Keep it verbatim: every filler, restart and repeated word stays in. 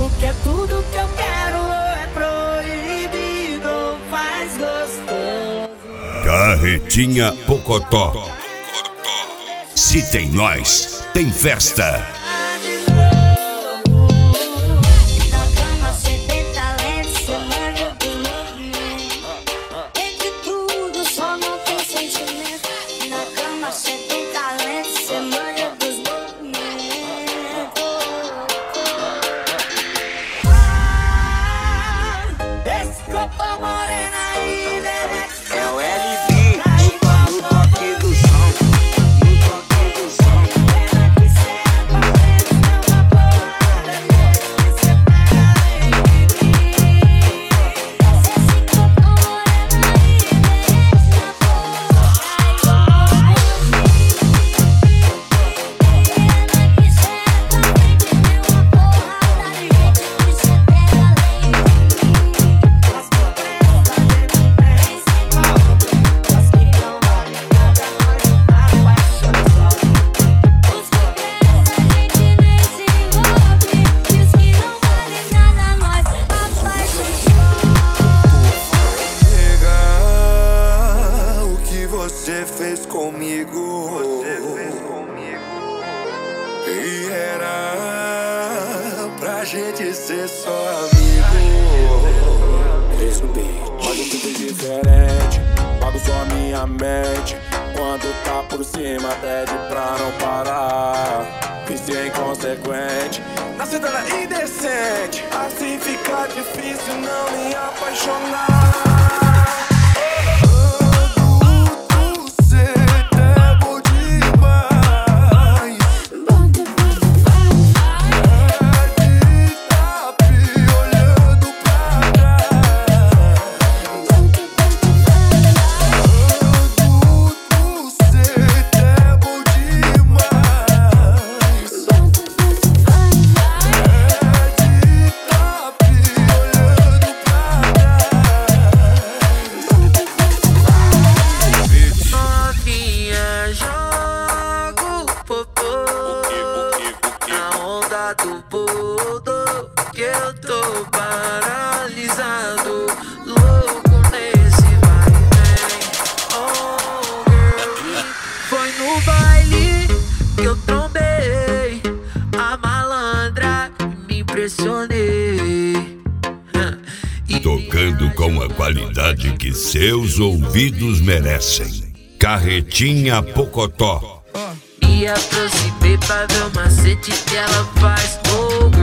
que é tudo que eu quero, é proibido, faz gostoso. Carretinha Pocotó. Se tem nós, tem festa. Você fez comigo, você fez comigo, e era pra gente ser só amigo. Três no beat, olha tudo diferente, pago só a minha mente. Quando tá por cima pede pra não parar, vice inconsequente, na cidade indecente. Assim fica difícil não me apaixonar. Do pulo, que eu tô paralisado, louco nesse vai e vem. Oh girl, foi no baile que eu trombei a malandra, me impressionei. E tocando com a qualidade que seus ouvidos merecem. Carretinha Pocotó. Me aproximei pra ver o macete que ela faz. Oh,